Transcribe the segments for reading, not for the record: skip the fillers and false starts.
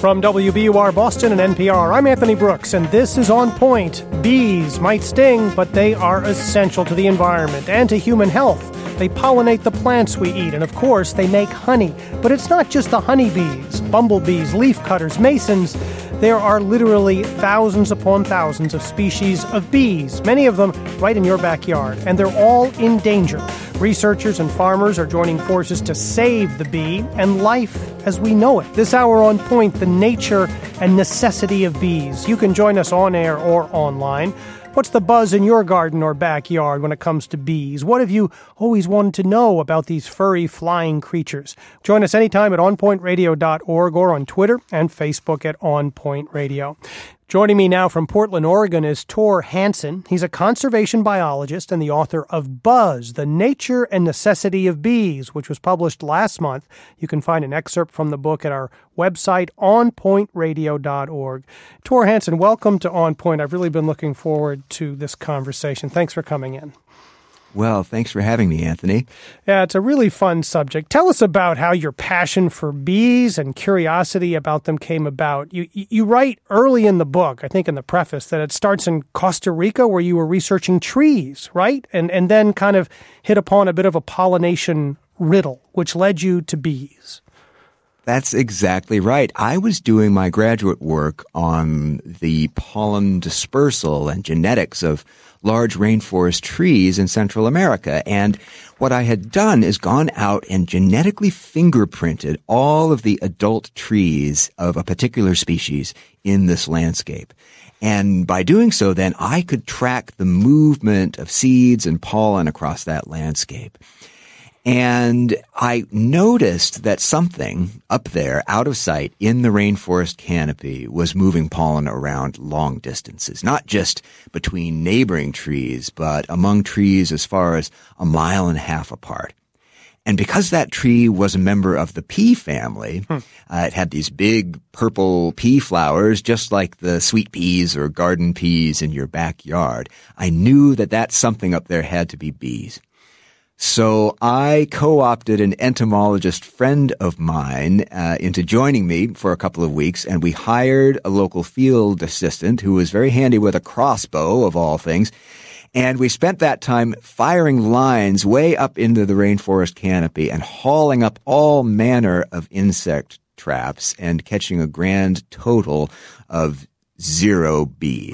From WBUR Boston and NPR, I'm Anthony Brooks, and this is On Point. Bees might sting, but they are essential to the environment and to human health. They pollinate the plants we eat, and of course, they make honey. But it's not just the honeybees, bumblebees, leafcutters, masons. There are literally thousands upon thousands of species of bees, many of them right in your backyard, and they're all in danger. Researchers and farmers are joining forces to save the bee and life as we know it. This hour On Point, the nature and necessity of bees. You can join us on air or online. What's the buzz in your garden or backyard when it comes to bees? What have you always wanted to know about these furry flying creatures? Join us anytime at onpointradio.org or on Twitter and Facebook at On Point Radio. Joining me now from Portland, Oregon is Tor Hansen. He's a conservation biologist and the author of Buzz, The Nature and Necessity of Bees, which was published last month. You can find an excerpt from the book at our website, onpointradio.org. Tor Hansen, welcome to On Point. I've really been looking forward to this conversation. Thanks for coming in. Well, thanks for having me, Anthony. Yeah, it's a really fun subject. Tell us about how your passion for bees and curiosity about them came about. You write early in the book, I think in the preface, that it starts in Costa Rica where you were researching trees, right? And then kind of hit upon a bit of a pollination riddle, which led you to bees. That's exactly right. I was doing my graduate work on the pollen dispersal and genetics of large rainforest trees in Central America. And what I had done is gone out and genetically fingerprinted all of the adult trees of a particular species in this landscape. And by doing so, then I could track the movement of seeds and pollen across that landscape. And I noticed that something up there, out of sight, in the rainforest canopy, was moving pollen around long distances, not just between neighboring trees, but among trees as far as 1.5 miles apart. And because that tree was a member of the pea family, it had these big purple pea flowers, just like the sweet peas or garden peas in your backyard. I knew that that something up there had to be bees. So I co-opted an entomologist friend of mine into joining me for a couple of weeks, and we hired a local field assistant who was very handy with a crossbow, of all things. And we spent that time firing lines way up into the rainforest canopy and hauling up all manner of insect traps and catching a grand total of 0 bees.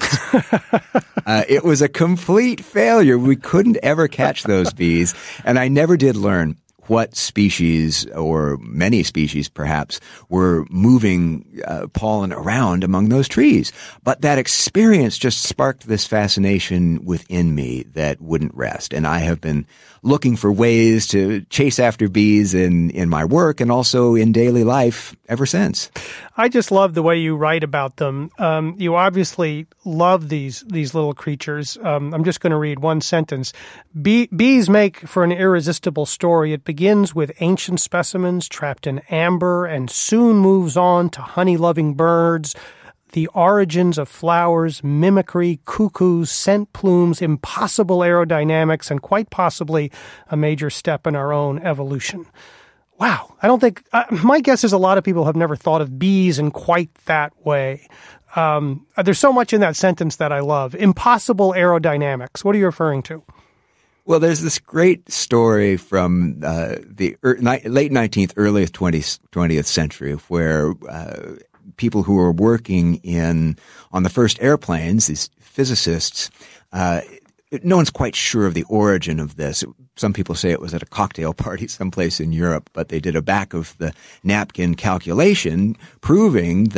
It was a complete failure. We couldn't ever catch those bees, and I never did learn what species, or many species perhaps, were moving pollen around among those trees. But that experience just sparked this fascination within me that wouldn't rest, and I have been looking for ways to chase after bees in my work and also in daily life ever since. I just love the way you write about them. You obviously love these little creatures. I'm just going to read one sentence. Bees make for an irresistible story. It begins with ancient specimens trapped in amber and soon moves on to honey-loving birds, the origins of flowers, mimicry, cuckoos, scent plumes, impossible aerodynamics, and quite possibly a major step in our own evolution. Wow. I don't think, my guess is a lot of people have never thought of bees in quite that way. There's so much in that sentence that I love. Impossible aerodynamics. What are you referring to? Well, there's this great story from the late 19th, early 20th century where people who were working on the first airplanes, these physicists, no one's quite sure of the origin of this. Some people say it was at a cocktail party someplace in Europe, but they did a back of the napkin calculation proving,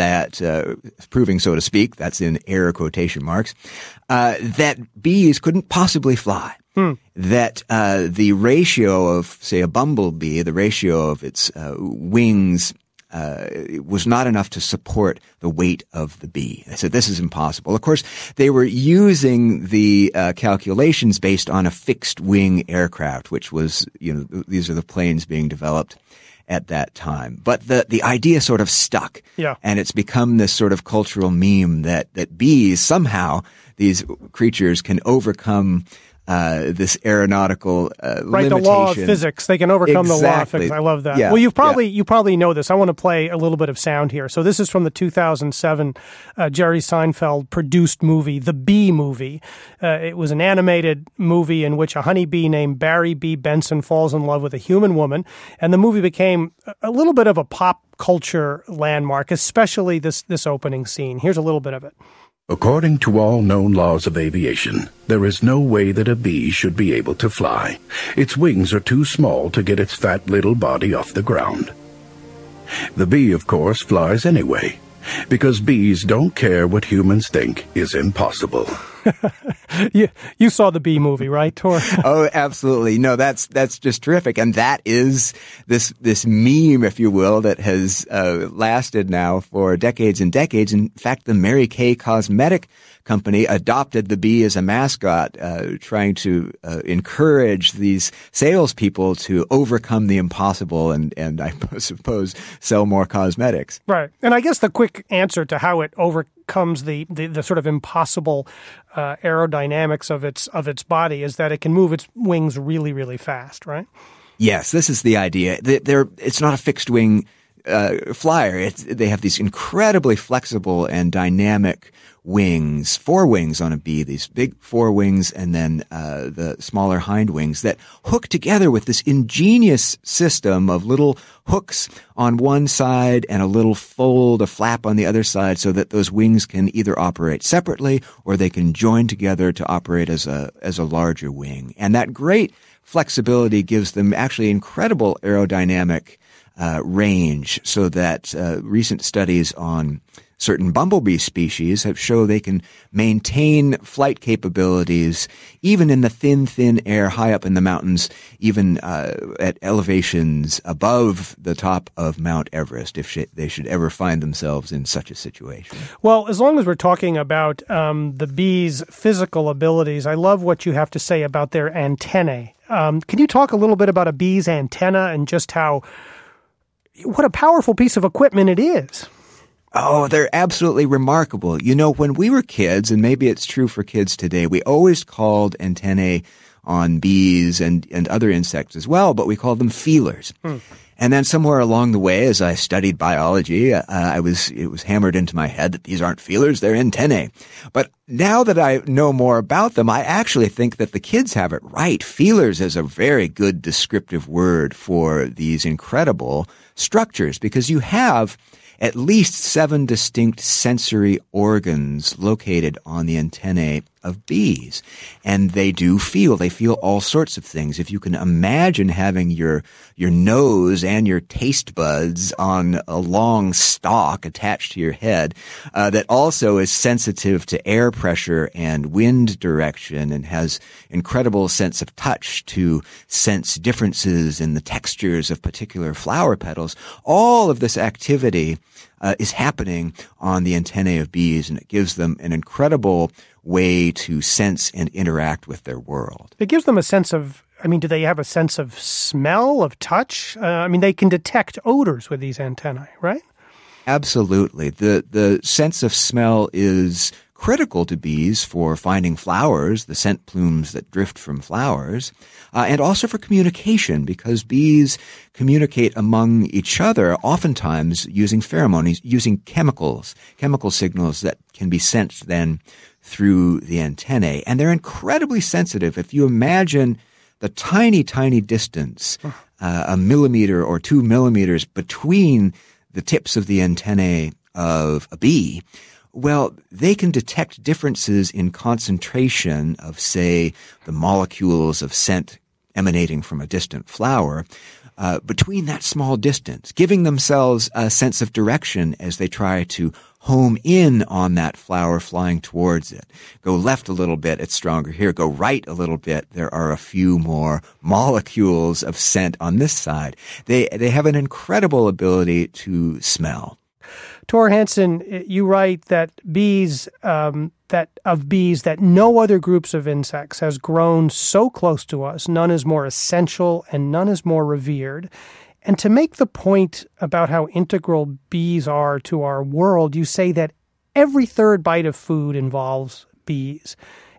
so to speak, that's in air quotation marks, that bees couldn't possibly fly. That the ratio of, say, a bumblebee, the ratio of its wings was not enough to support the weight of the bee. They said, this is impossible. Of course, they were using the calculations based on a fixed-wing aircraft, which was, these are the planes being developed at that time. But the idea sort of stuck. Yeah. And it's become this sort of cultural meme that bees, somehow, these creatures can overcome this aeronautical limitation. Right, the law of physics. They can overcome the law of physics. I love that. Yeah, well, you probably know this. I want to play a little bit of sound here. So this is from the 2007 Jerry Seinfeld produced movie, The Bee Movie. It was an animated movie in which a honeybee named Barry B. Benson falls in love with a human woman, and the movie became a little bit of a pop culture landmark, especially this opening scene. Here's a little bit of it. According to all known laws of aviation, there is no way that a bee should be able to fly. Its wings are too small to get its fat little body off the ground. The bee, of course, flies anyway, because bees don't care what humans think is impossible. You saw the Bee Movie, right, Tor? Oh, absolutely. No, that's just terrific. And that is this meme, if you will, that has lasted now for decades and decades. In fact, the Mary Kay Cosmetic Company adopted the bee as a mascot, trying to encourage these salespeople to overcome the impossible and I suppose sell more cosmetics. Right. And I guess the quick answer to how it overcomes the sort of impossible aerodynamics of its body is that it can move its wings really, really fast, right? Yes, this is the idea. It's not a fixed wing flyer. They have these incredibly flexible and dynamic wings, 4 wings on a bee, these big 4 wings, and then the smaller hind wings that hook together with this ingenious system of little hooks on one side and a little fold, a flap on the other side, so that those wings can either operate separately or they can join together to operate as a larger wing. And that great flexibility gives them actually incredible aerodynamic range, so that recent studies on certain bumblebee species have shown they can maintain flight capabilities even in the thin air high up in the mountains, even at elevations above the top of Mount Everest, if they should ever find themselves in such a situation. Well, as long as we're talking about the bees' physical abilities, I love what you have to say about their antennae. Can you talk a little bit about a bee's antenna and just what a powerful piece of equipment it is? Oh, they're absolutely remarkable. You know, when we were kids, and maybe it's true for kids today, we always called antennae on bees and other insects as well, but we called them feelers. And then somewhere along the way, as I studied biology, it was hammered into my head that these aren't feelers, they're antennae. But now that I know more about them, I actually think that the kids have it right. Feelers is a very good descriptive word for these incredible structures, because you have at least 7 distinct sensory organs located on the antennae of bees. And they feel all sorts of things. If you can imagine having your nose and your taste buds on a long stalk attached to your head, that also is sensitive to air pressure and wind direction and has incredible sense of touch to sense differences in the textures of particular flower petals, all of this activity is happening on the antennae of bees, and it gives them an incredible way to sense and interact with their world. It gives them a sense of, do they have a sense of smell, of touch? They can detect odors with these antennae, right? Absolutely. The sense of smell is critical to bees for finding flowers, the scent plumes that drift from flowers, and also for communication, because bees communicate among each other oftentimes using pheromones, using chemical signals that can be sent then through the antennae. And they're incredibly sensitive. If you imagine the tiny, tiny distance, a millimeter or 2 millimeters between the tips of the antennae of a bee, well, they can detect differences in concentration of, say, the molecules of scent emanating from a distant flower between that small distance, giving themselves a sense of direction as they try to home in on that flower flying towards it. Go left a little bit, it's stronger here. Go right a little bit, there are a few more molecules of scent on this side. They have an incredible ability to smell. Tor Hansen, you write that bees that no other groups of insects has grown so close to us, none is more essential and none is more revered. And to make the point about how integral bees are to our world, you say that every third bite of food involves bees.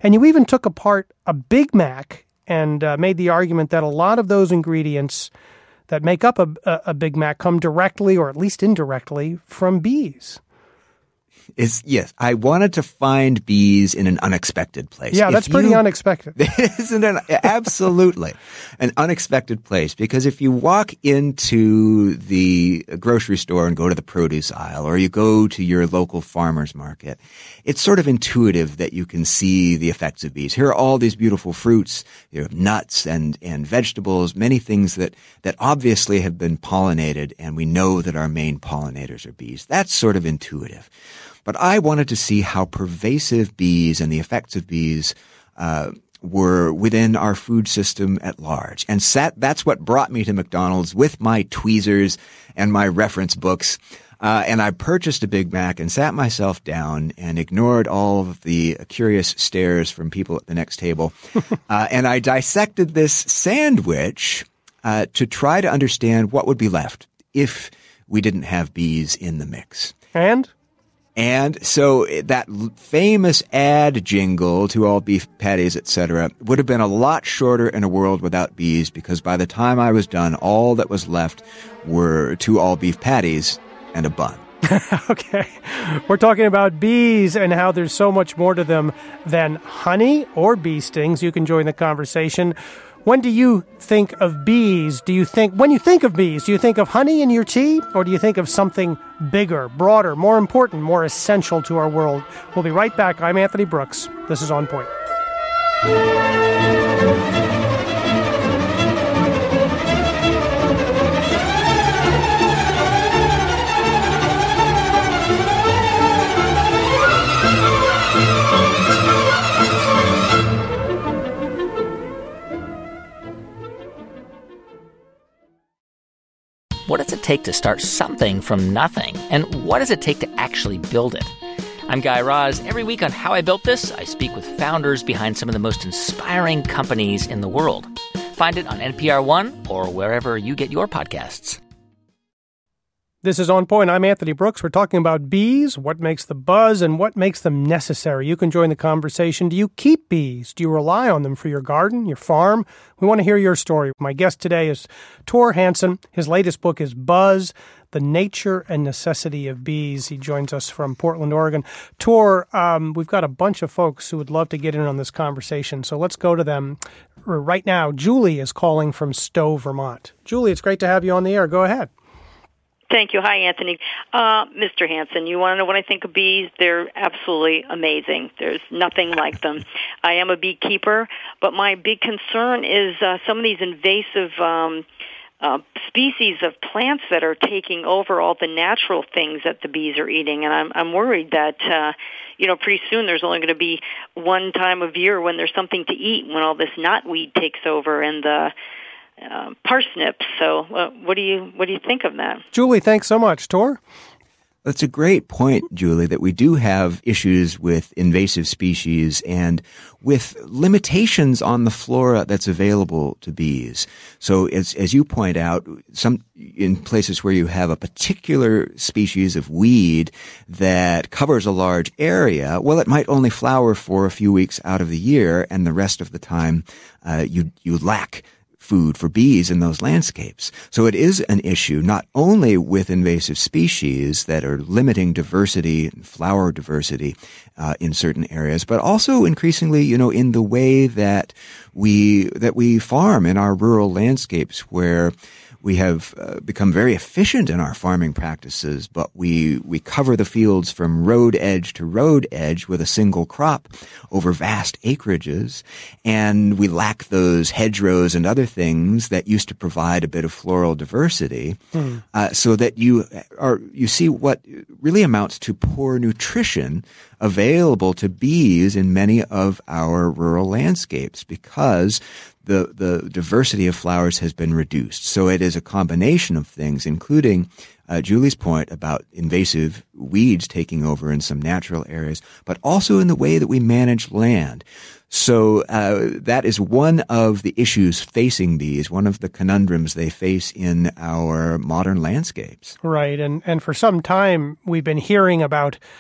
And you even took apart a Big Mac and made the argument that a lot of those ingredients that make up a Big Mac come directly, or at least indirectly, from bees. Yes, I wanted to find bees in an unexpected place. Yeah, that's pretty unexpected. Isn't it? Absolutely. An unexpected place. Because if you walk into the grocery store and go to the produce aisle, or you go to your local farmer's market, it's sort of intuitive that you can see the effects of bees. Here are all these beautiful fruits, you have nuts and vegetables, many things that obviously have been pollinated, and we know that our main pollinators are bees. That's sort of intuitive. But I wanted to see how pervasive bees and the effects of bees were within our food system at large. And that's what brought me to McDonald's with my tweezers and my reference books. And I purchased a Big Mac and sat myself down and ignored all of the curious stares from people at the next table. And I dissected this sandwich to try to understand what would be left if we didn't have bees in the mix. And so that famous ad jingle, to all beef patties, etc., would have been a lot shorter in a world without bees, because by the time I was done, all that was left were 2 all beef patties and a bun. Okay. We're talking about bees and how there's so much more to them than honey or bee stings. You can join the conversation. When do you think of bees? When you think of bees, do you think of honey in your tea, or do you think of something bigger, broader, more important, more essential to our world? We'll be right back. I'm Anthony Brooks. This is On Point. What does it take to start something from nothing? And what does it take to actually build it? I'm Guy Raz. Every week on How I Built This, I speak with founders behind some of the most inspiring companies in the world. Find it on NPR One or wherever you get your podcasts. This is On Point. I'm Anthony Brooks. We're talking about bees, what makes them buzz, and what makes them necessary. You can join the conversation. Do you keep bees? Do you rely on them for your garden, your farm? We want to hear your story. My guest today is Tor Hansen. His latest book is Buzz, The Nature and Necessity of Bees. He joins us from Portland, Oregon. Tor, we've got a bunch of folks who would love to get in on this conversation, so let's go to them right now. Julie is calling from Stowe, Vermont. Julie, it's great to have you on the air. Go ahead. Thank you. Hi, Anthony. Mr. Hansen, you want to know what I think of bees? They're absolutely amazing. There's nothing like them. I am a beekeeper, but my big concern is some of these invasive species of plants that are taking over all the natural things that the bees are eating. And I'm worried that, pretty soon there's only going to be one time of year when there's something to eat, when all this knotweed takes over and the parsnips. So what do you think of that? Julie, thanks so much. Tor? That's a great point, Julie, that we do have issues with invasive species and with limitations on the flora that's available to bees. So as you point out, in places where you have a particular species of weed that covers a large area, well, it might only flower for a few weeks out of the year, and the rest of the time you lack food for bees in those landscapes. So it is an issue not only with invasive species that are limiting diversity and flower diversity in certain areas, but also increasingly, in the way that we farm in our rural landscapes, where we have become very efficient in our farming practices, but we cover the fields from road edge to road edge with a single crop over vast acreages, and we lack those hedgerows and other things that used to provide a bit of floral diversity, so that you see what really amounts to poor nutrition available to bees in many of our rural landscapes, because the diversity of flowers has been reduced. So it is a combination of things, including Julie's point about invasive weeds taking over in some natural areas, but also in the way that we manage land. So that is one of the issues facing bees, one of the conundrums they face in our modern landscapes. Right, and for some time we've been hearing about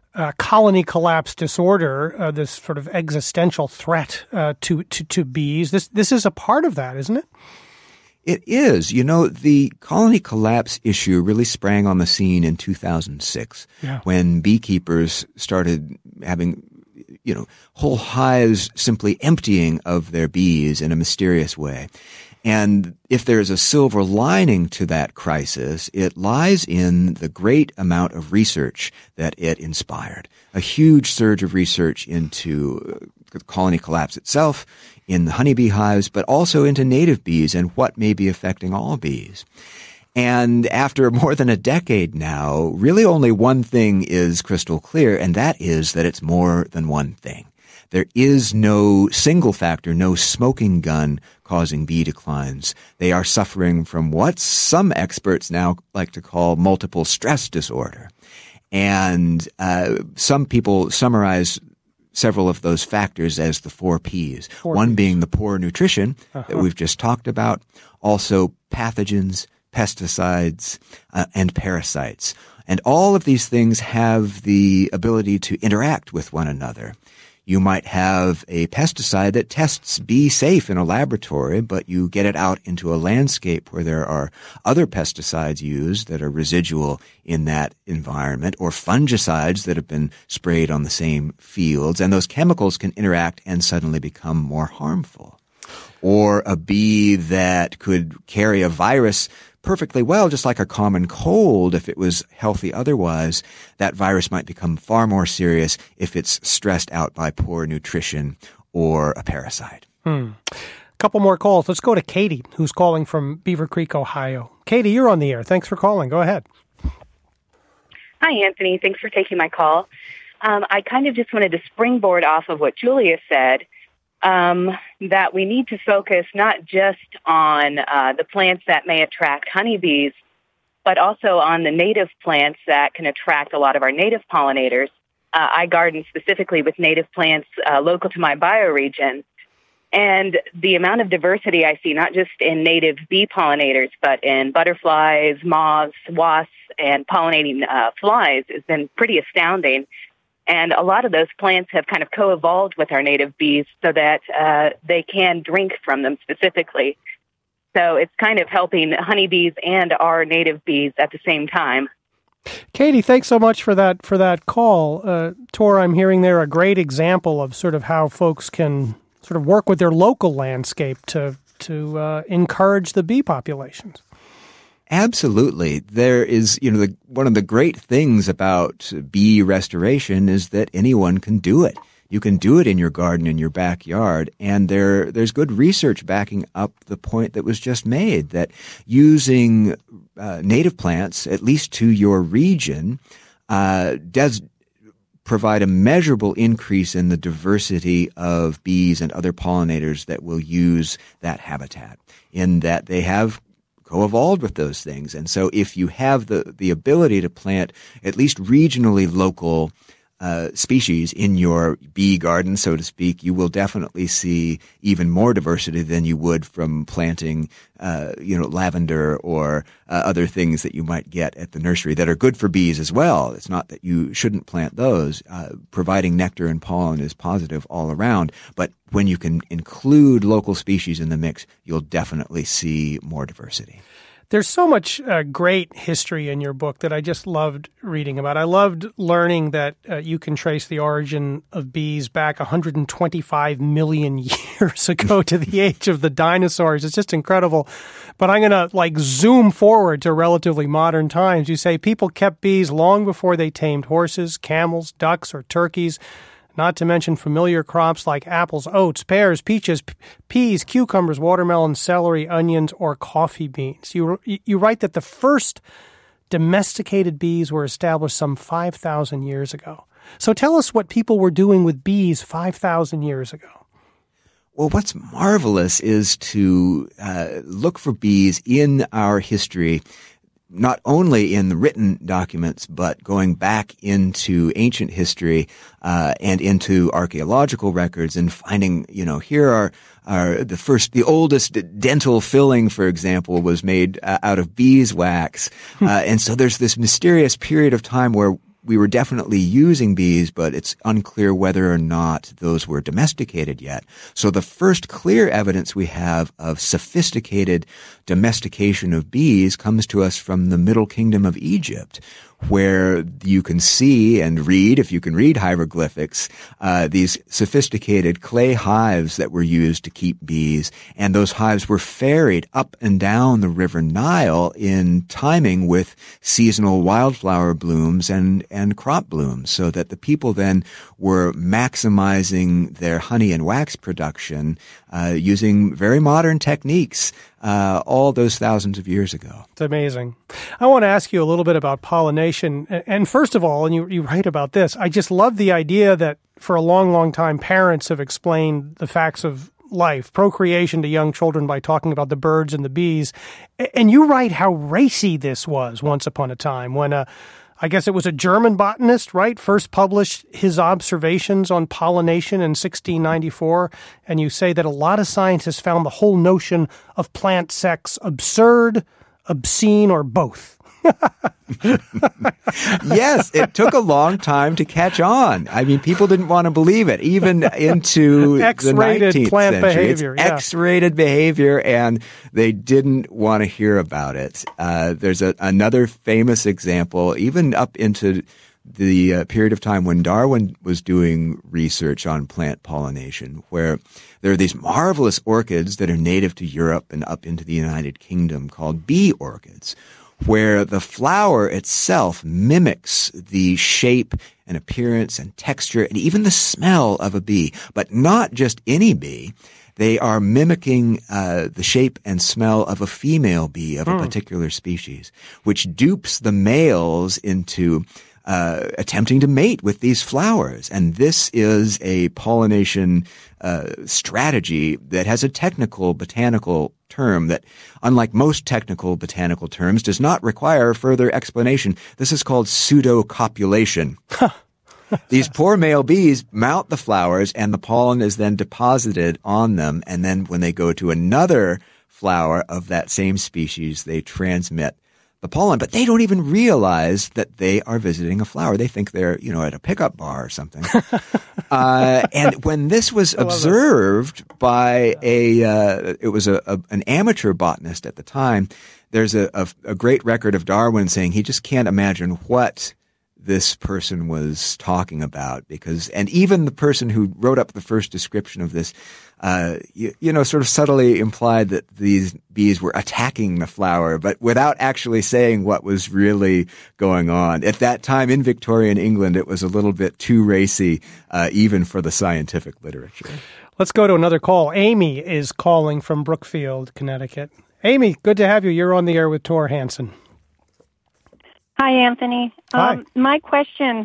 colony collapse disorder, this sort of existential threat to bees. This is a part of that, isn't it? It is. You know, the colony collapse issue really sprang on the scene in 2006 when beekeepers started having, whole hives simply emptying of their bees in a mysterious way. And if there's a silver lining to that crisis, it lies in the great amount of research that it inspired. A huge surge of research into the colony collapse itself, in the honeybee hives, but also into native bees and what may be affecting all bees. And after more than a decade now, really only one thing is crystal clear, and that is that it's more than one thing. There is no single factor, no smoking gun causing bee declines. They are suffering from what some experts now like to call multiple stress disorder. And some people summarize several of those factors as the 4 Ps. One being the poor nutrition that we've just talked about, also pathogens, pesticides, and parasites. And all of these things have the ability to interact with one another. You might have a pesticide that tests bee safe in a laboratory, but you get it out into a landscape where there are other pesticides used that are residual in that environment, or fungicides that have been sprayed on the same fields, and those chemicals can interact and suddenly become more harmful. Or a bee that could carry a virus perfectly well, just like a common cold, if it was healthy otherwise, that virus might become far more serious if it's stressed out by poor nutrition or a parasite. Couple more calls. Let's go to Katie, who's calling from Beaver Creek, Ohio. Katie, you're on the air. Thanks for calling. Go ahead. Hi, Anthony. Thanks for taking my call. I kind of just wanted to springboard off of what Julia said, that we need to focus not just on the plants that may attract honeybees, but also on the native plants that can attract a lot of our native pollinators. I garden specifically with native plants local to my bioregion, and the amount of diversity I see, not just in native bee pollinators, but in butterflies, moths, wasps, and pollinating flies, has been pretty astounding. And a lot of those plants have kind of co-evolved with our native bees so that they can drink from them specifically. So it's kind of helping honeybees and our native bees at the same time. Katie, thanks so much for that call. Tor, I'm hearing there a great example of sort of how folks can sort of work with their local landscape to encourage the bee populations. Absolutely. There is, one of the great things about bee restoration is that anyone can do it. You can do it in your garden, in your backyard, and there's good research backing up the point that was just made, that using native plants, at least to your region, does provide a measurable increase in the diversity of bees and other pollinators that will use that habitat, in that they have co-evolved with those things. And so if you have the ability to plant at least regionally local species in your bee garden, so to speak, you will definitely see even more diversity than you would from planting, lavender or other things that you might get at the nursery that are good for bees as well. It's not that you shouldn't plant those. Providing nectar and pollen is positive all around, but when you can include local species in the mix, you'll definitely see more diversity. There's so much great history in your book that I just loved reading about. I loved learning that you can trace the origin of bees back 125 million years ago to the age of the dinosaurs. It's just incredible. But I'm going to zoom forward to relatively modern times. You say people kept bees long before they tamed horses, camels, ducks, or turkeys. Not to mention familiar crops like apples, oats, pears, peaches, peas, cucumbers, watermelons, celery, onions, or coffee beans. You write that the first domesticated bees were established some 5,000 years ago. So tell us what people were doing with bees 5,000 years ago. Well, what's marvelous is to look for bees in our history, not only in the written documents, but going back into ancient history and into archaeological records and finding, here are the oldest dental filling, for example, was made out of beeswax. And so there's this mysterious period of time where we were definitely using bees, but it's unclear whether or not those were domesticated yet. So the first clear evidence we have of sophisticated domestication of bees comes to us from the Middle Kingdom of Egypt, where you can see and read, if you can read hieroglyphics, these sophisticated clay hives that were used to keep bees. And those hives were ferried up and down the River Nile in timing with seasonal wildflower blooms and crop blooms, so that the people then were maximizing their honey and wax production using very modern techniques all those thousands of years ago. It's amazing. I want to ask you a little bit about pollination. And first of all, and you write about this, I just love the idea that for a long, long time, parents have explained the facts of life, procreation to young children by talking about the birds and the bees. And you write how racy this was once upon a time when I guess it was a German botanist, right, first published his observations on pollination in 1694, and you say that a lot of scientists found the whole notion of plant sex absurd, obscene, or both. Yes, it took a long time to catch on. I mean, people didn't want to believe it, even into the 19th plant century. Behavior, it's X-rated behavior, and they didn't want to hear about it. There's another famous example, even up into the period of time when Darwin was doing research on plant pollination, where there are these marvelous orchids that are native to Europe and up into the United Kingdom called bee orchids, where the flower itself mimics the shape and appearance and texture and even the smell of a bee, but not just any bee. They are mimicking the shape and smell of a female bee of a particular species, which dupes the males into attempting to mate with these flowers. And this is a pollination strategy that has a technical botanical term that, unlike most technical botanical terms, does not require further explanation. This is called pseudocopulation. These poor male bees mount the flowers, and the pollen is then deposited on them. And then when they go to another flower of that same species, they transmit the pollen, but they don't even realize that they are visiting a flower. They think they're, at a pickup bar or something. And when this was observed by an amateur botanist at the time, there's a great record of Darwin saying he just can't imagine what this person was talking about, and even the person who wrote up the first description of this, sort of subtly implied that these bees were attacking the flower, but without actually saying what was really going on. At that time in Victorian England, it was a little bit too racy, even for the scientific literature. Let's go to another call. Amy is calling from Brookfield, Connecticut. Amy, good to have you. You're on the air with Tor Hansen. Hi, Anthony. Hi. My question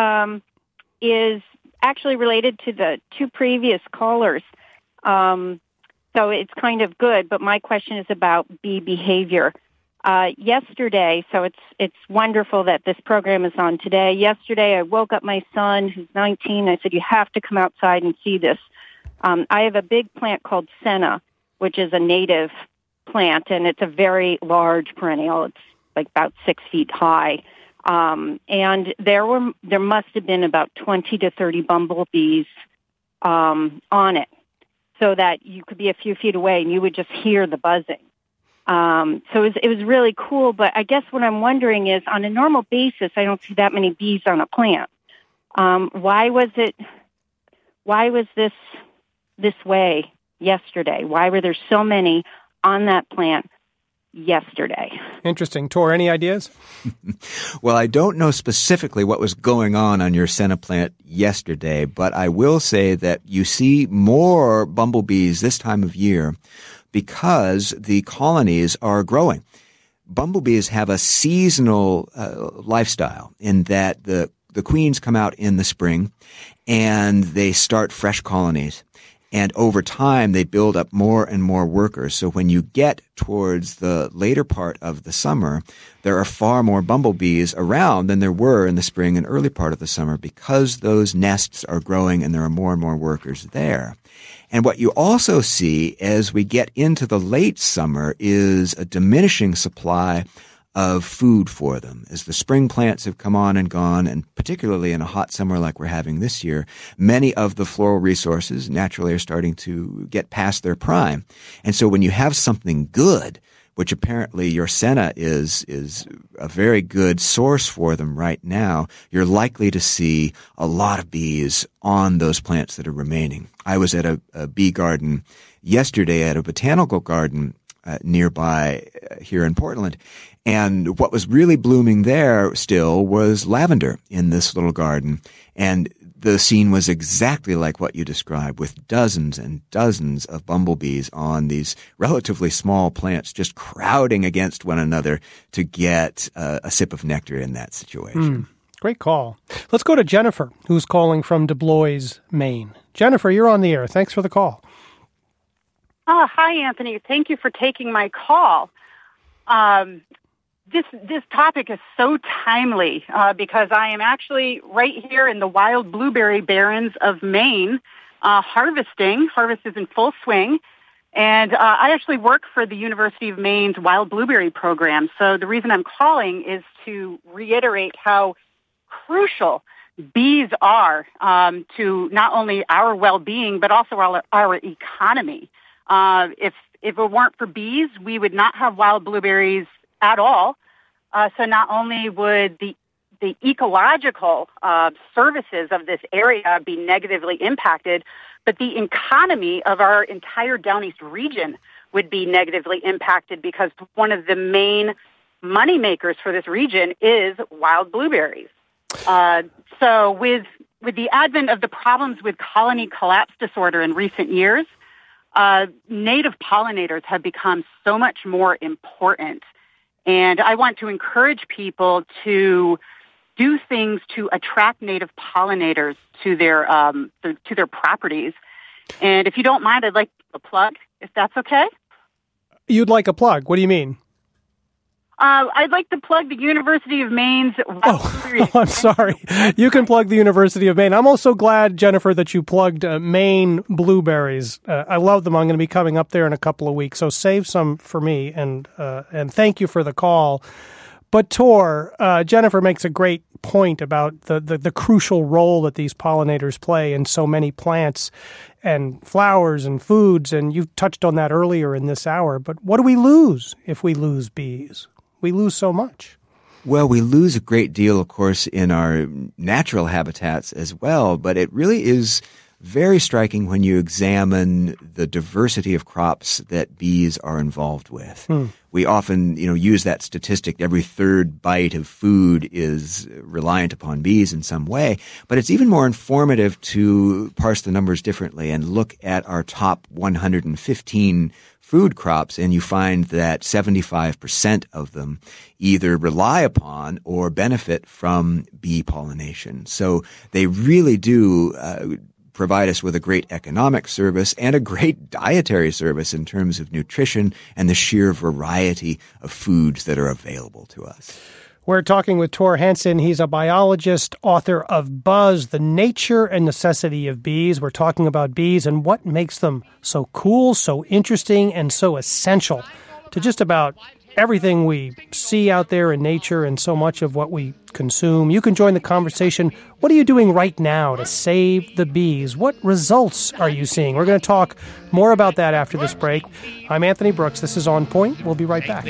is actually related to the two previous callers. So it's kind of good, but my question is about bee behavior. Yesterday, so it's wonderful that this program is on today. Yesterday, I woke up my son, who's 19. I said, you have to come outside and see this. I have a big plant called senna, which is a native plant, and it's a very large perennial. It's like about 6 feet high. And there must have been about 20 to 30 bumblebees on it, so that you could be a few feet away and you would just hear the buzzing. So it was really cool. But I guess what I'm wondering is, on a normal basis, I don't see that many bees on a plant. Why was this way yesterday? Why were there so many on that plant yesterday? Interesting. Tor, any ideas? Well, I don't know specifically what was going on your senna plant yesterday, but I will say that you see more bumblebees this time of year because the colonies are growing. Bumblebees have a seasonal lifestyle in that the queens come out in the spring and they start fresh colonies. And over time, they build up more and more workers. So when you get towards the later part of the summer, there are far more bumblebees around than there were in the spring and early part of the summer because those nests are growing and there are more and more workers there. And what you also see as we get into the late summer is a diminishing supply of food for them. As the spring plants have come on and gone, and particularly in a hot summer like we're having this year, many of the floral resources naturally are starting to get past their prime. And so when you have something good, which apparently your senna is a very good source for them right now, you're likely to see a lot of bees on those plants that are remaining. I was at a bee garden yesterday at a botanical garden nearby here in Portland, and what was really blooming there still was lavender in this little garden. And the scene was exactly like what you described, with dozens and dozens of bumblebees on these relatively small plants just crowding against one another to get a sip of nectar in that situation. Great call. Let's go to Jennifer, who's calling from DuBois, Maine. Jennifer, you're on the air. Thanks for the call. Hi, Anthony. Thank you for taking my call. This topic is so timely because I am actually right here in the wild blueberry barrens of Maine harvesting. Harvest is in full swing. And I actually work for the University of Maine's wild blueberry program. So the reason I'm calling is to reiterate how crucial bees are to not only our well-being, but also our economy. If it weren't for bees, we would not have wild blueberries at all. So not only would the ecological services of this area be negatively impacted, but the economy of our entire Down East region would be negatively impacted because one of the main moneymakers for this region is wild blueberries. So with the advent of the problems with colony collapse disorder in recent years, native pollinators have become so much more important. And I want to encourage people to do things to attract native pollinators to their properties. And if you don't mind, I'd like a plug, if that's okay. You'd like a plug? What do you mean? I'd like to plug the University of Maine's... I'm sorry. You can plug the University of Maine. I'm also glad, Jennifer, that you plugged Maine blueberries. I love them. I'm going to be coming up there in a couple of weeks, so save some for me, and thank you for the call. But Tor, Jennifer makes a great point about the crucial role that these pollinators play in so many plants and flowers and foods, and you touched on that earlier in this hour. But what do we lose if we lose bees? We lose so much. Well, we lose a great deal, of course, in our natural habitats as well, but it really is very striking when you examine the diversity of crops that bees are involved with. We often, use that statistic, every third bite of food is reliant upon bees in some way, but it's even more informative to parse the numbers differently and look at our top 115 food crops, and you find that 75% of them either rely upon or benefit from bee pollination. So they really do provide us with a great economic service and a great dietary service in terms of nutrition and the sheer variety of foods that are available to us. We're talking with Tor Hansen. He's a biologist, author of Buzz, The Nature and Necessity of Bees. We're talking about bees and what makes them so cool, so interesting, and so essential to just about everything we see out there in nature and so much of what we consume. You can join the conversation. What are you doing right now to save the bees? What results are you seeing? We're going to talk more about that after this break. I'm Anthony Brooks. This is On Point. We'll be right back.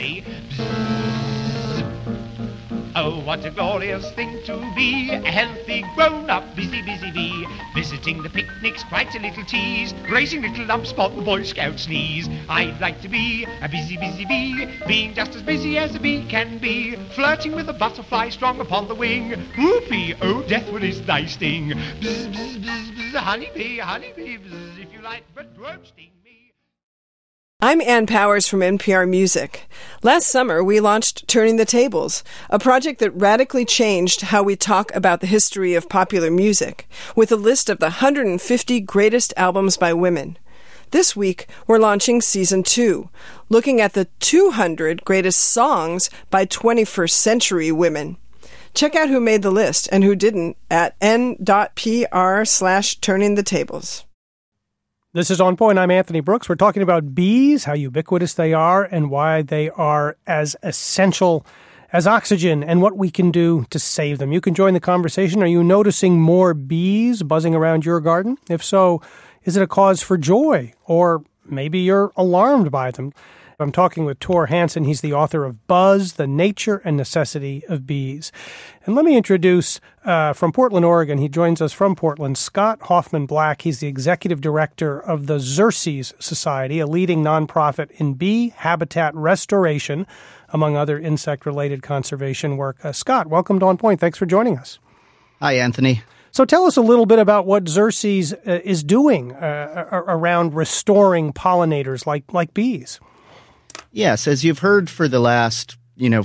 Oh, what a glorious thing to be, a healthy, grown-up, busy bee. Visiting the picnics, quite a little tease, raising little lumps upon the Boy Scout's knees. I'd like to be a busy bee, being just as busy as a bee can be, flirting with a butterfly strong upon the wing. Whoopee, oh, death will is thy sting. Bzz, bzz, bzz, bzz, honeybee, bzz, if you like, but won't sting me. I'm Ann Powers from NPR Music. Last summer, we launched Turning the Tables, a project that radically changed how we talk about the history of popular music, with a list of the 150 greatest albums by women. This week, we're launching Season 2, looking at the 200 greatest songs by 21st century women. Check out who made the list and who didn't at n.pr/turningthetables. This is On Point. I'm Anthony Brooks. We're talking about bees, how ubiquitous they are, and why they are as essential as oxygen and what we can do to save them. You can join the conversation. Are you noticing more bees buzzing around your garden? If so, is it a cause for joy, or maybe you're alarmed by them? I'm talking with Tor Hansen. He's the author of Buzz, The Nature and Necessity of Bees. And let me introduce, from Portland, Oregon, he joins us from Portland, Scott Hoffman Black. He's the executive director of the Xerces Society, a leading nonprofit in bee habitat restoration, among other insect-related conservation work. Scott, welcome to On Point. Thanks for joining us. Hi, Anthony. So tell us a little bit about what Xerces is doing around restoring pollinators like bees. Yes, as you've heard for the last,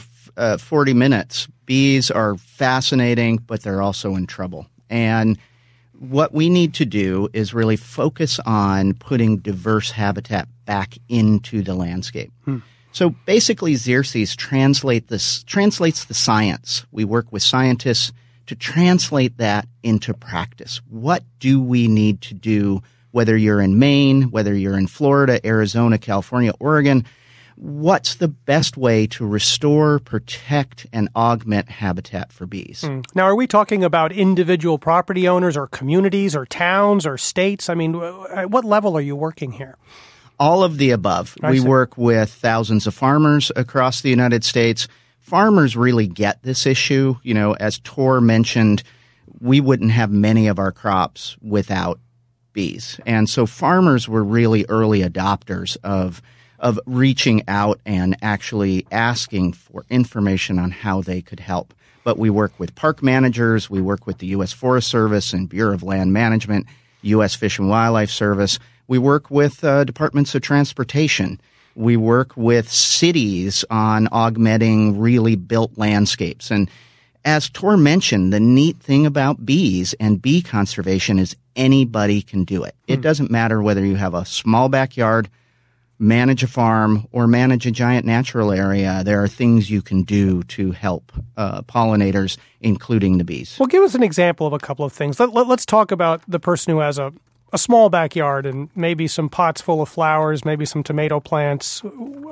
40 minutes, bees are fascinating, but they're also in trouble. And what we need to do is really focus on putting diverse habitat back into the landscape. So basically, Xerces translates the science. We work with scientists to translate that into practice. What do we need to do, whether you're in Maine, whether you're in Florida, Arizona, California, Oregon? What's the best way to restore, protect, and augment habitat for bees? Now, are we talking about individual property owners or communities or towns or states? I mean, at what level are you working here? All of the above. We work with thousands of farmers across the United States. Farmers really get this issue. As Tor mentioned, we wouldn't have many of our crops without bees. And so farmers were really early adopters of reaching out and actually asking for information on how they could help. But we work with park managers, we work with the U.S. Forest Service and Bureau of Land Management, U.S. Fish and Wildlife Service. We work with departments of transportation. We work with cities on augmenting really built landscapes. And as Tor mentioned, the neat thing about bees and bee conservation is anybody can do it. It doesn't matter whether you have a small backyard, manage a farm, or manage a giant natural area. There are things you can do to help pollinators, including the bees. Well, give us an example of a couple of things. Let's talk about the person who has a small backyard and maybe some pots full of flowers, maybe some tomato plants.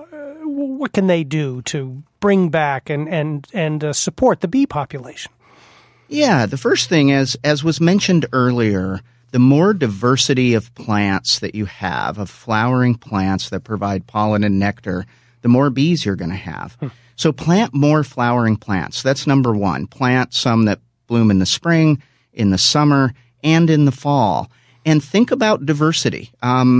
What can they do to bring back and support the bee population? Yeah, the first thing is, as was mentioned earlier, the more diversity of plants that you have, of flowering plants that provide pollen and nectar, the more bees you're going to have. So plant more flowering plants. That's number one. Plant some that bloom in the spring, in the summer, and in the fall. And think about diversity.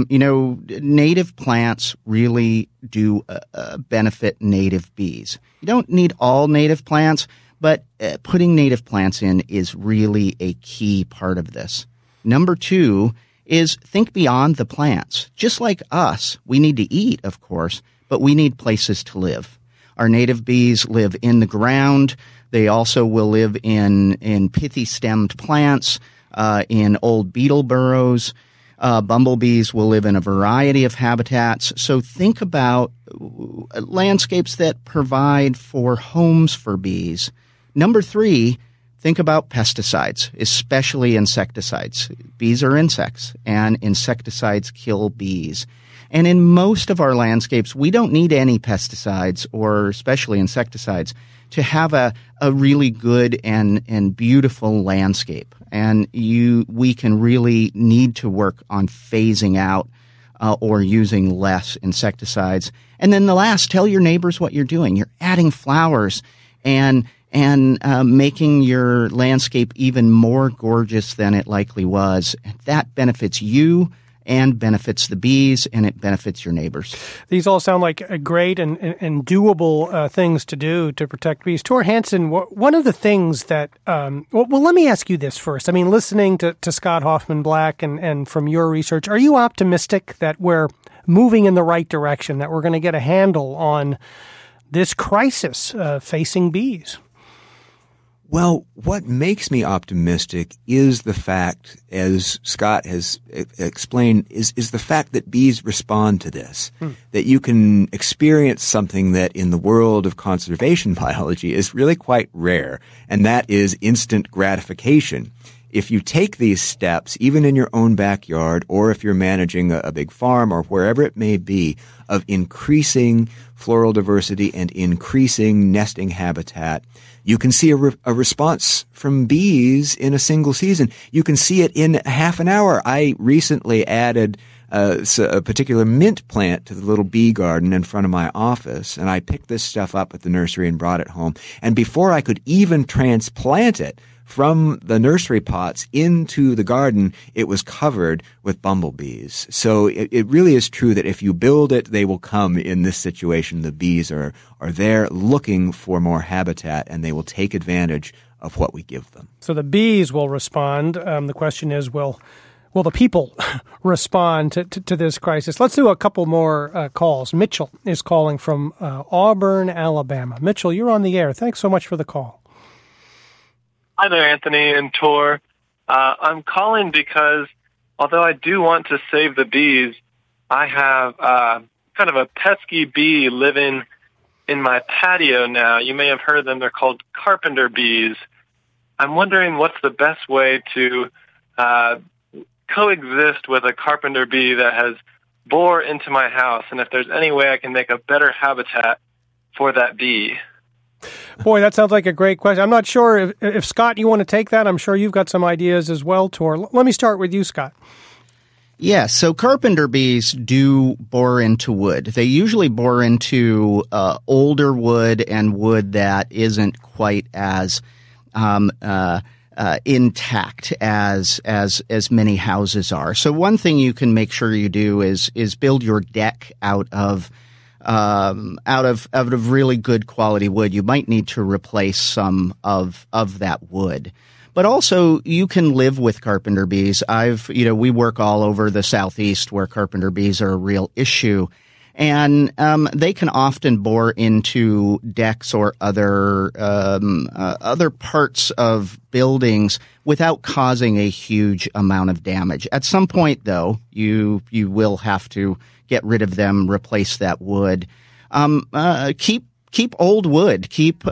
Native plants really do benefit native bees. You don't need all native plants, but putting native plants in is really a key part of this. Number two is think beyond the plants. Just like us, we need to eat, of course, but we need places to live. Our native bees live in the ground. They also will live in pithy-stemmed plants, in old beetle burrows. Bumblebees will live in a variety of habitats. So think about landscapes that provide for homes for bees. Number three, think about pesticides, especially insecticides. Bees are insects, and insecticides kill bees. And in most of our landscapes, we don't need any pesticides, or especially insecticides, to have a really good and beautiful landscape. And we can really need to work on phasing out or using less insecticides. And then the last, tell your neighbors what you're doing. You're adding flowers and making your landscape even more gorgeous than it likely was. That benefits you and benefits the bees, and it benefits your neighbors. These all sound like great and doable things to do to protect bees. Tor Hansen, one of the things that, let me ask you this first. I mean, listening to Scott Hoffman Black and from your research, are you optimistic that we're moving in the right direction, that we're going to get a handle on this crisis facing bees? Well, what makes me optimistic is the fact, as Scott has explained, is the fact that bees respond to this. That you can experience something that in the world of conservation biology is really quite rare, and that is instant gratification. if you take these steps, even in your own backyard, or if you're managing a big farm or wherever it may be, of increasing floral diversity and increasing nesting habitat, you can see a response from bees in a single season. You can see it in half an hour. I recently added a particular mint plant to the little bee garden in front of my office, and I picked this stuff up at the nursery and brought it home. And before I could even transplant it from the nursery pots into the garden, it was covered with bumblebees. So it really is true that if you build it, they will come in this situation. The bees are there looking for more habitat, and they will take advantage of what we give them. So the bees will respond. The question is, will the people respond to this crisis? Let's do a couple more calls. Mitchell is calling from Auburn, Alabama. Mitchell, you're on the air. Thanks so much for the call. Hi there, Anthony and Tor. I'm calling because although I do want to save the bees, I have kind of a pesky bee living in my patio now. You may have heard them. They're called carpenter bees. I'm wondering what's the best way to coexist with a carpenter bee that has bored into my house, and if there's any way I can make a better habitat for that bee. Boy, that sounds like a great question. I'm not sure if Scott, you want to take that. I'm sure you've got some ideas as well, Tor. Let me start with you, Scott. Yeah, so carpenter bees do bore into wood. They usually bore into older wood and wood that isn't quite as intact as many houses are. So one thing you can make sure you do is build your deck out of really good quality wood. You might need to replace some of that wood. But also, you can live with carpenter bees. We work all over the Southeast where carpenter bees are a real issue. And they can often bore into decks or other parts of buildings without causing a huge amount of damage. At some point, though, you will have to get rid of them, replace that wood. Keep old wood. Keep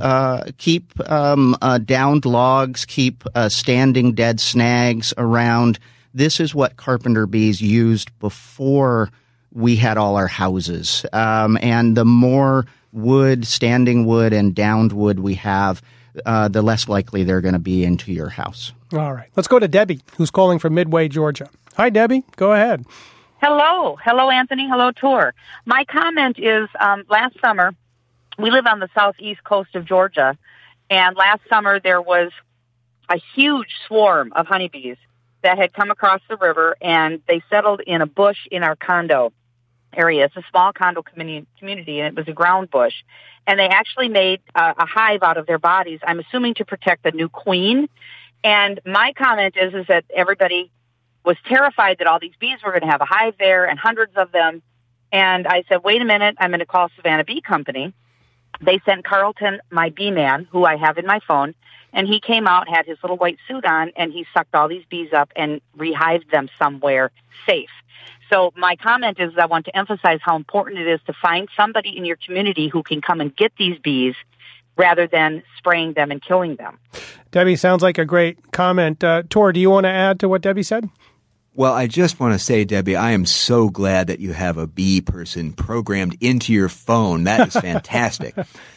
downed logs. Keep standing dead snags around. This is what carpenter bees used before we had all our houses. And the more wood, standing wood, and downed wood we have, the less likely they're going to be into your house. All right. Let's go to Debbie, who's calling from Midway, Georgia. Hi, Debbie. Go ahead. Hello. Hello, Anthony. Hello, Tor. My comment is last summer, we live on the southeast coast of Georgia, and last summer there was a huge swarm of honeybees that had come across the river, and they settled in a bush in our condo area. It's a small condo community, and it was a ground bush. And they actually made a hive out of their bodies, I'm assuming to protect the new queen. And my comment is that everybody was terrified that all these bees were going to have a hive there and hundreds of them. And I said, wait a minute, I'm going to call Savannah Bee Company. They sent Carlton, my bee man, who I have in my phone, and he came out, had his little white suit on, and he sucked all these bees up and rehived them somewhere safe. So my comment is I want to emphasize how important it is to find somebody in your community who can come and get these bees rather than spraying them and killing them. Debbie, sounds like a great comment. Tor, do you want to add to what Debbie said? Well, I just want to say, Debbie, I am so glad that you have a bee person programmed into your phone. That is fantastic.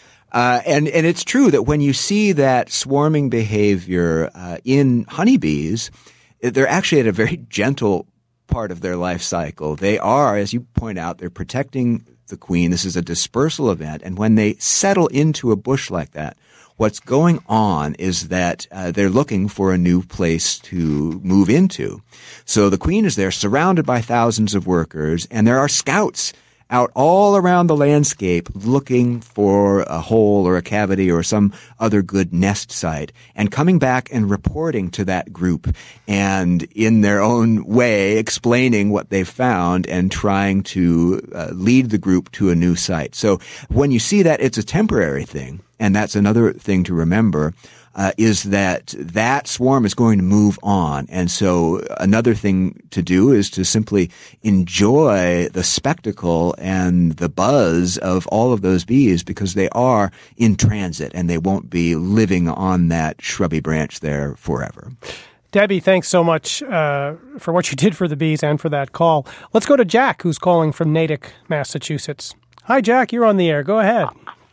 And it's true that when you see that swarming behavior in honeybees, they're actually at a very gentle part of their life cycle. They are, as you point out, they're protecting the queen. This is a dispersal event. And when they settle into a bush like that, what's going on is that they're looking for a new place to move into. So the queen is there surrounded by thousands of workers, and there are scouts out all around the landscape looking for a hole or a cavity or some other good nest site, and coming back and reporting to that group and in their own way explaining what they've found and trying to lead the group to a new site. So when you see that, it's a temporary thing. And that's another thing to remember, is that swarm is going to move on. And so another thing to do is to simply enjoy the spectacle and the buzz of all of those bees, because they are in transit and they won't be living on that shrubby branch there forever. Debbie, thanks so much for what you did for the bees and for that call. Let's go to Jack, who's calling from Natick, Massachusetts. Hi, Jack. You're on the air. Go ahead.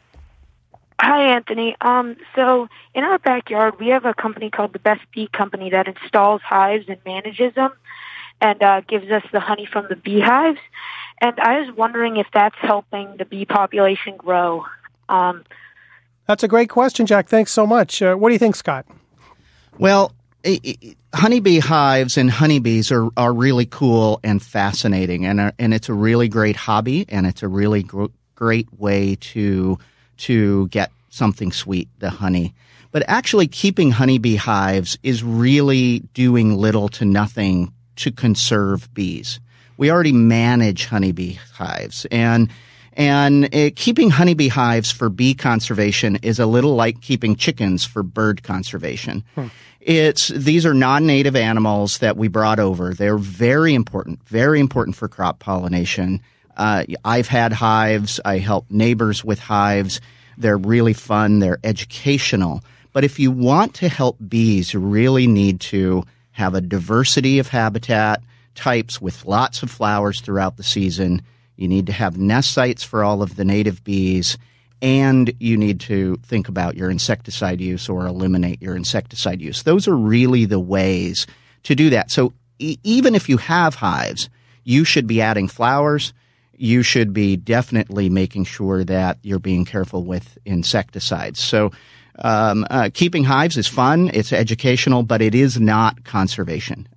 Hi, Anthony. So in our backyard, we have a company called the Best Bee Company that installs hives and manages them and gives us the honey from the beehives. And I was wondering if that's helping the bee population grow. That's a great question, Jack. Thanks so much. What do you think, Scott? Well, honeybee hives and honeybees are really cool and fascinating, and it's a really great hobby, and it's a really great way to get something sweet, the honey. But actually keeping honeybee hives is really doing little to nothing to conserve bees. We already manage honeybee hives, and keeping honeybee hives for bee conservation is a little like keeping chickens for bird conservation. These are non-native animals that we brought over. They're very important for crop pollination. I've had hives. I help neighbors with hives. They're really fun. They're educational. But if you want to help bees, you really need to have a diversity of habitat types with lots of flowers throughout the season. You need to have nest sites for all of the native bees, and you need to think about your insecticide use or eliminate your insecticide use. Those are really the ways to do that. So even if you have hives, you should be adding flowers. You should be definitely making sure that you're being careful with insecticides. So keeping hives is fun, it's educational, but it is not conservation.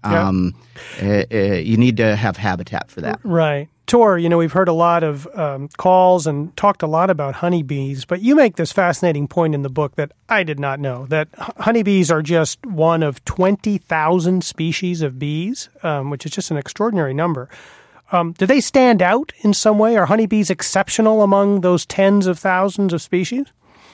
You need to have habitat for that. Right. Tor, we've heard a lot of calls and talked a lot about honeybees, but you make this fascinating point in the book that I did not know, that honeybees are just one of 20,000 species of bees, which is just an extraordinary number. Do they stand out in some way? Are honeybees exceptional among those tens of thousands of species?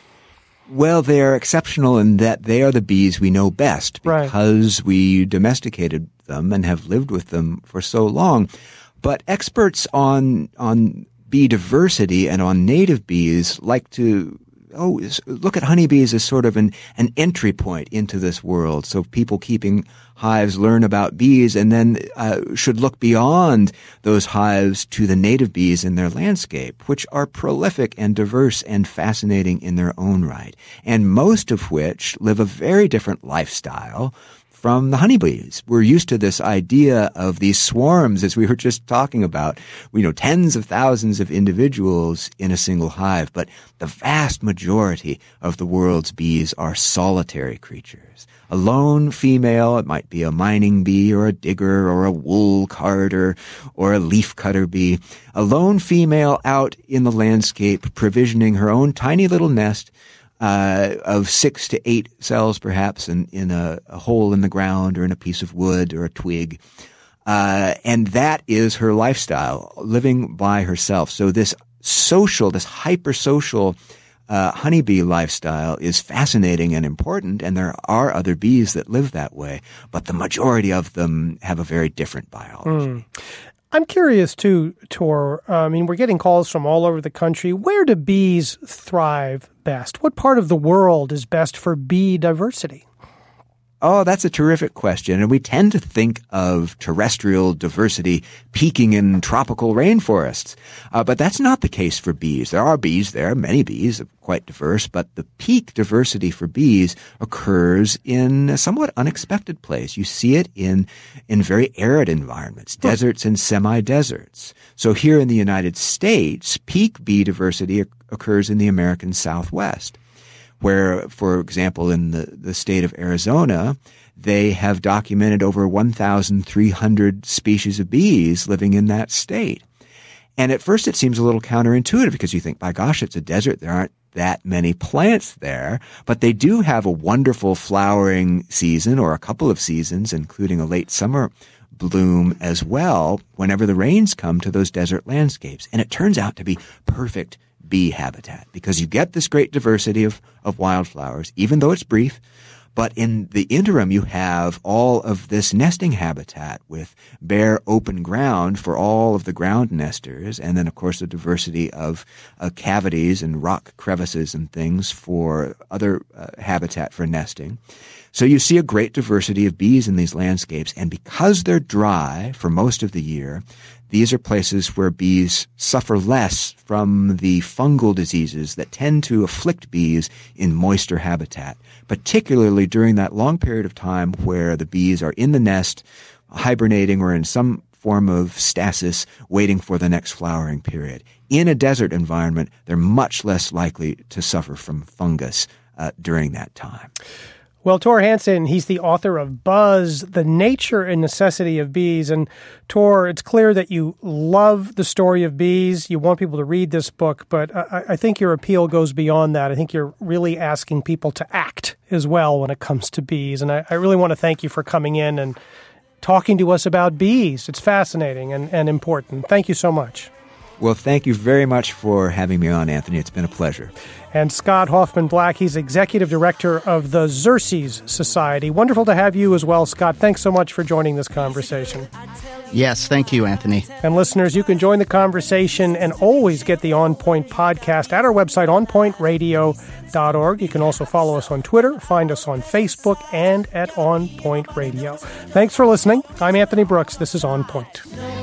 Well, they're exceptional in that they are the bees we know best because we domesticated them and have lived with them for so long. But experts on bee diversity and on native bees like to look at honeybees as sort of an entry point into this world. So people keeping hives learn about bees and then should look beyond those hives to the native bees in their landscape, which are prolific and diverse and fascinating in their own right, and most of which live a very different lifestyle from the honeybees. We're used to this idea of these swarms, as we were just talking about, tens of thousands of individuals in a single hive, but the vast majority of the world's bees are solitary creatures. A lone female, it might be a mining bee or a digger or a wool carder or a leaf cutter bee, a lone female out in the landscape provisioning her own tiny little nest of 6 to 8 cells, perhaps, in a hole in the ground or in a piece of wood or a twig. And that is her lifestyle, living by herself. So this hyper-social honeybee lifestyle is fascinating and important, and there are other bees that live that way, but the majority of them have a very different biology. I'm curious, too, Tor. We're getting calls from all over the country. Where do bees thrive best? What part of the world is best for bee diversity? Oh, that's a terrific question. And we tend to think of terrestrial diversity peaking in tropical rainforests. But that's not the case for bees. There are bees there, many bees, quite diverse, but the peak diversity for bees occurs in a somewhat unexpected place. You see it in very arid environments, deserts and semi-deserts. So here in the United States, peak bee diversity occurs in the American Southwest, where, for example, in the state of Arizona, they have documented over 1,300 species of bees living in that state. And at first it seems a little counterintuitive because you think, my gosh, it's a desert. There aren't that many plants there. But they do have a wonderful flowering season, or a couple of seasons, including a late summer bloom as well, whenever the rains come to those desert landscapes. And it turns out to be perfect bee habitat because you get this great diversity of wildflowers, even though it's brief, But in the interim, you have all of this nesting habitat with bare open ground for all of the ground nesters, and then, of course, the diversity of cavities and rock crevices and things for other habitat for nesting. So you see a great diversity of bees in these landscapes, and because they're dry for most of the year, these are places where bees suffer less from the fungal diseases that tend to afflict bees in moister habitat, particularly during that long period of time where the bees are in the nest, hibernating or in some form of stasis, waiting for the next flowering period. In a desert environment, they're much less likely to suffer from fungus during that time. Well, Tor Hansen, he's the author of Buzz, The Nature and Necessity of Bees. And Tor, it's clear that you love the story of bees. You want people to read this book, but I think your appeal goes beyond that. I think you're really asking people to act as well when it comes to bees. And I really want to thank you for coming in and talking to us about bees. It's fascinating and important. Thank you so much. Well, thank you very much for having me on, Anthony. It's been a pleasure. And Scott Hoffman-Black, he's Executive Director of the Xerces Society. Wonderful to have you as well, Scott. Thanks so much for joining this conversation. Yes, thank you, Anthony. And listeners, you can join the conversation and always get the On Point podcast at our website, onpointradio.org. You can also follow us on Twitter, find us on Facebook, and at On Point Radio. Thanks for listening. I'm Anthony Brooks. This is On Point.